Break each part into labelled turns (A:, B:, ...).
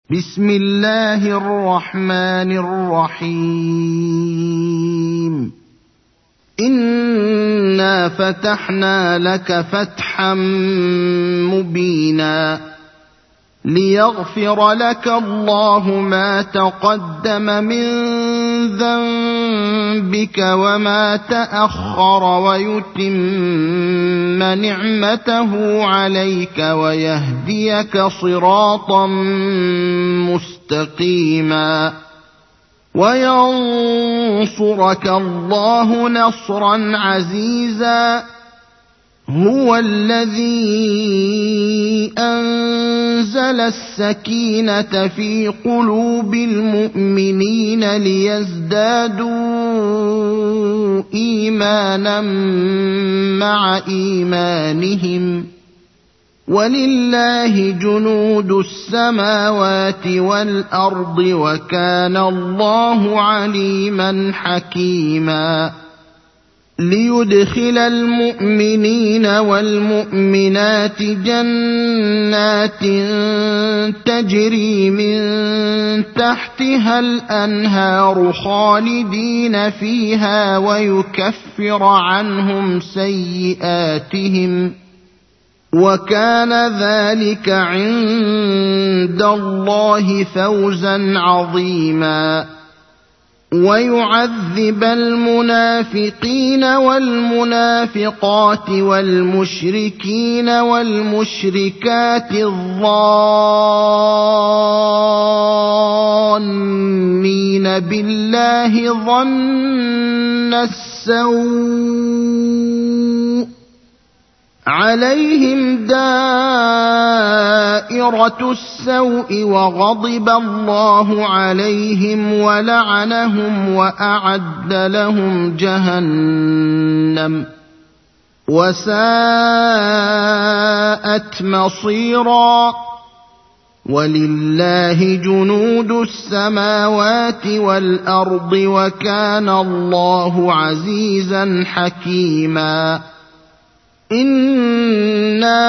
A: بسم الله الرحمن الرحيم. إنا فتحنا لك فتحا مبينا ليغفر لك الله ما تقدم من ذنبك وما تأخر ويتم نعمته عليك ويهديك صراطا مستقيما وينصرك الله نصرا عزيزا. هو الذي أنزل السكينة في قلوب المؤمنين ليزدادوا إيمانا مع إيمانهم ولله جنود السماوات والأرض وكان الله عليما حكيما. ليدخل المؤمنين والمؤمنات جنات تجري من تحتها الأنهار خالدين فيها ويكفر عنهم سيئاتهم وكان ذلك عند الله فوزا عظيما. ويعذب المنافقين والمنافقات والمشركين والمشركات الظانين بالله ظن السوء عليهم دائرة السوء وغضب الله عليهم ولعنهم وأعد لهم جهنم وساءت مصيرا. ولله جنود السماوات والأرض وكان الله عزيزا حكيما. إنا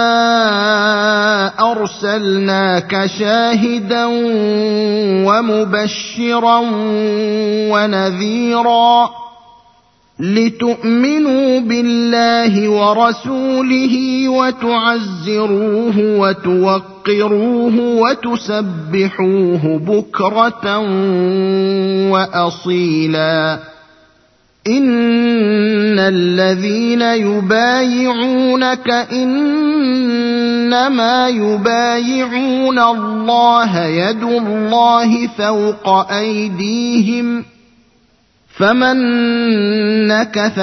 A: أرسلناك شاهدا ومبشرا ونذيرا لتؤمنوا بالله ورسوله وتعزروه وتوقروه وتسبحوه بكرة وأصيلا. إن الذين يبايعونك إنما يبايعون الله يد الله فوق أيديهم فمن نكث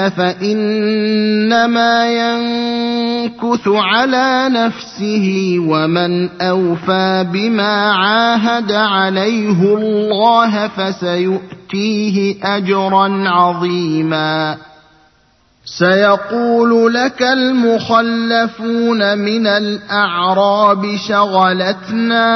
A: فإنما ينكث على نفسه ومن أوفى بما عاهد عليه الله فسيؤتيه أجرا عظيما. سيقول لك المخلفون من الأعراب شغلتنا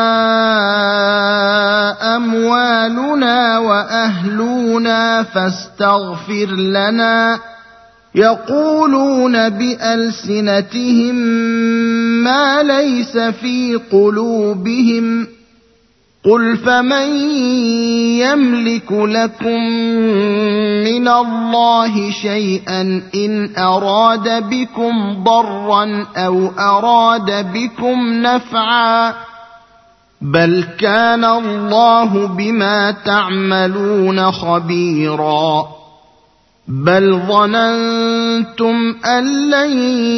A: أموالنا وأهلنا فاستغفر لنا. يقولون بألسنتهم ما ليس في قلوبهم قل فمن يملك لكم من الله شيئا إن أراد بكم ضرا أو أراد بكم نفعا بل كان الله بما تعملون خبيرا. بل ظننتم أن لن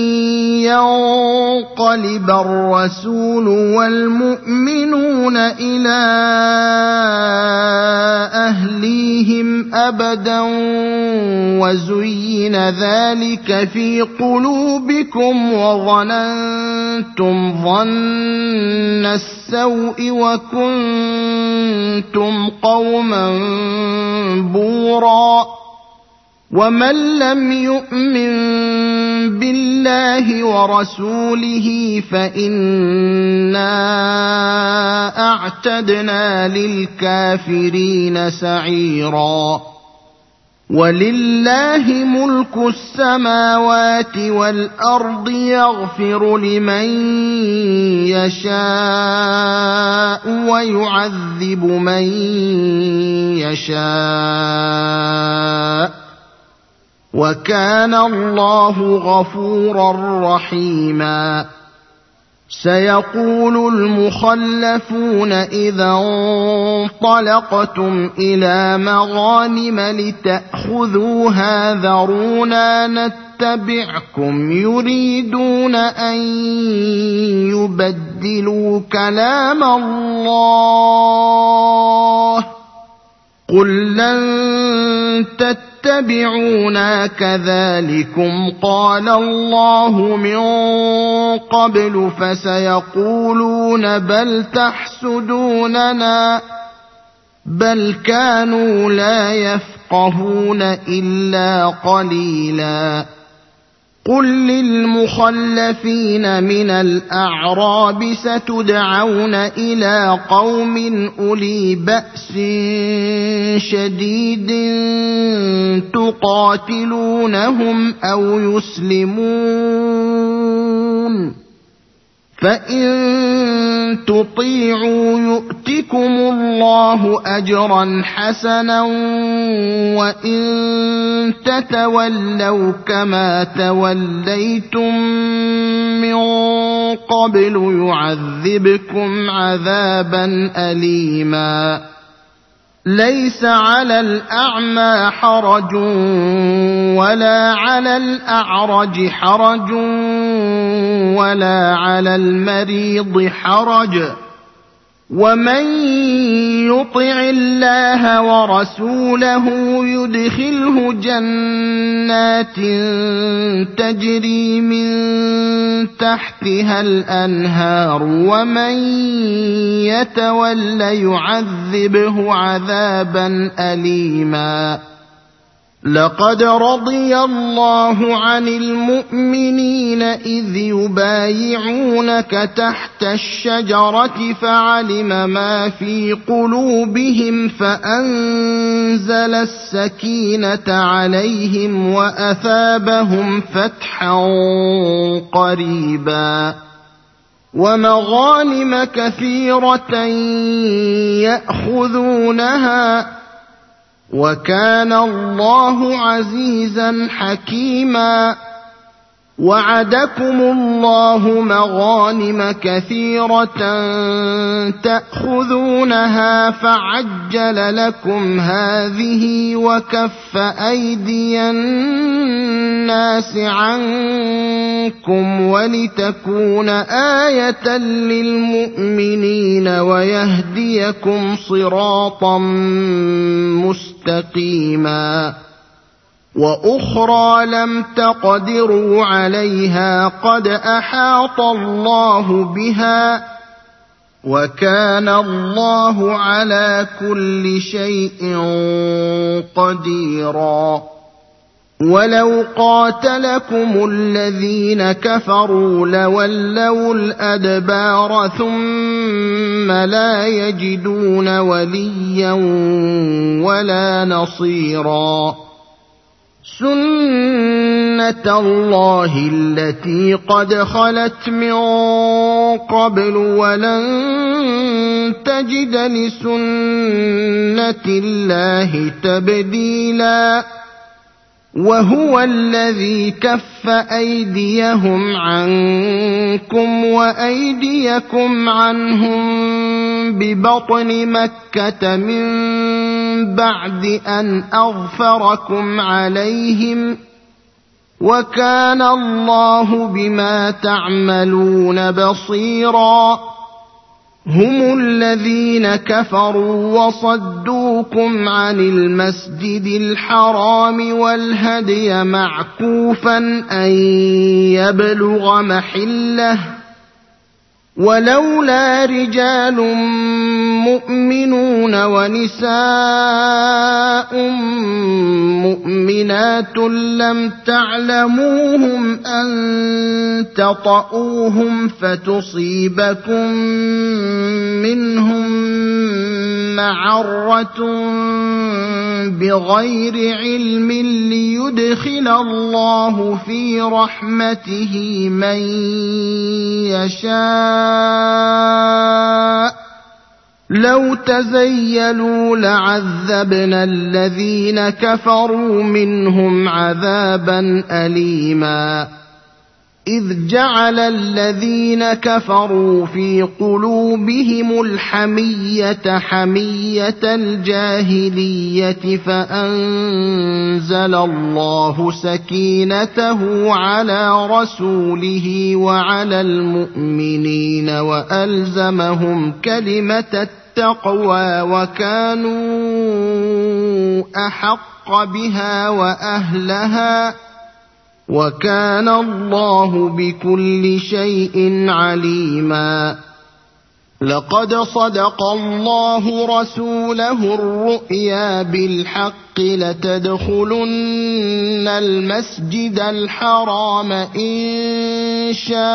A: ينقلب الرسول والمؤمنون إلى أهليهم أبدا وزين ذلك في قلوبكم وظننتم ظن السوء وكنتم قوما بورا. ومن لم يؤمن بالله ورسوله فإنا أعتدنا للكافرين سعيرا. ولله ملك السماوات والأرض يغفر لمن يشاء ويعذب من يشاء وكان الله غفورا رحيما سيقول المخلفون إذا انطلقتم إلى مغانم لتأخذوها ذرونا نتبعكم يريدون أن يبدلوا كلام الله قل لن تتبعونا كذلكم قال الله من قبل فسيقولون بل تحسدوننا بل كانوا لا يفقهون إلا قليلا قل للمخلفين من الأعراب ستدعون إلى قوم أولي بأس شديد تقاتلونهم أو يسلمون فإن تطيعوا يؤتكم الله أجرا حسنا وإن تتولوا كما توليتم من قبل يعذبكم عذابا أليما ليس على الأعمى حرج ولا على الأعرج حرج ولا على المريض حرج ومن يطع الله ورسوله يدخله جنات تجري من تحتها الأنهار ومن يتول يعذبه عذابا أليما لقد رضي الله عن المؤمنين إذ يبايعونك تحت الشجرة فعلم ما في قلوبهم فأنزل السكينة عليهم وأثابهم فتحا قريبا ومغانم كثيرة يأخذونها وكان الله عزيزا حكيما وعدكم الله مغانم كثيرة تأخذونها فعجل لكم هذه وكف أيدي الناس عنكم ولتكون آية للمؤمنين ويهديكم صراطا مستقيما وأخرى لم تقدروا عليها قد أحاط الله بها وكان الله على كل شيء قديرا ولو قاتلكم الذين كفروا لولوا الأدبار ثم لا يجدون وليا ولا نصيرا سنة الله التي قد خلت من قبل ولن تجد لسنة الله تبديلا وهو الذي كف أيديهم عنكم وأيديكم عنهم ببطن مكة من بعد أن أغفركم عليهم وكان الله بما تعملون بصيرا هم الذين كفروا وصدوكم عن المسجد الحرام والهدي معكوفا أن يبلغ محله ولولا رجال مؤمنون ونساء مؤمنات لم تعلموهم أن تطؤوهم فتصيبكم منهم معرة بغير علم ليدخل الله في رحمته من يشاء لو تزيلوا لعذبنا الذين كفروا منهم عذابا أليما إذ جعل الذين كفروا في قلوبهم الحمية حمية الجاهلية فأنزل الله سكينته على رسوله وعلى المؤمنين وألزمهم كلمة التقوى وكانوا أحق بها وأهلها وكان الله بكل شيء عليما لقد صدق الله رسوله الرؤيا بالحق لتدخلن المسجد الحرام إن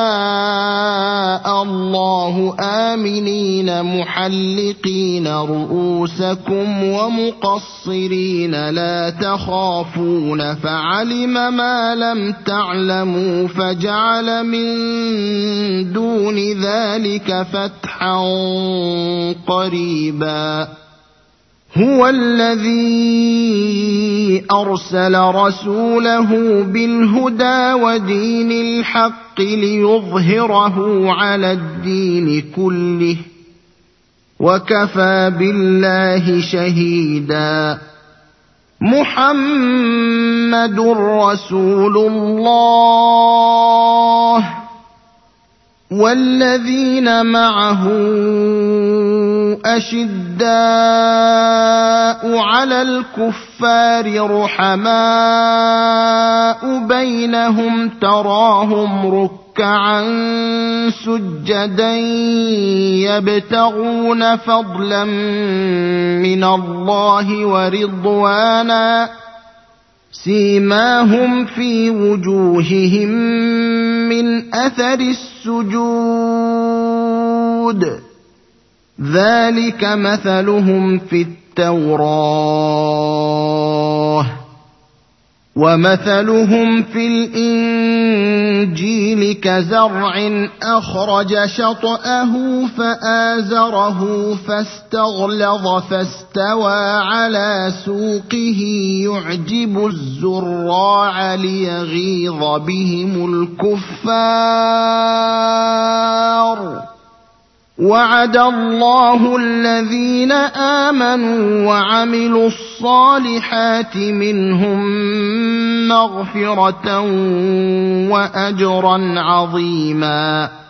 A: شاء الله آمنين محلقين رؤوسكم ومقصرين لا تخافون فعلم ما لم تعلموا فجعل من دون ذلك فتحا قريبا هو الذي أرسل رسوله بالهدى ودين الحق ليظهره على الدين كله وكفى بالله شهيدا محمد رسول الله والذين معه أشداء على الكفار رحماء بينهم تراهم ركعا سجدا يبتغون فضلا من الله ورضوانا سيماهم في وجوههم من أثر السجود ذلك مثلهم في التوراة ومثلهم في الإنجيل كزرع أخرج شطأه فآزره فاستغلظ فاستوى على سوقه يعجب الزراع ليغيظ بهم الكفار وعد الله الذين آمنوا وعملوا الصالحات منهم مغفرة وأجرا عظيما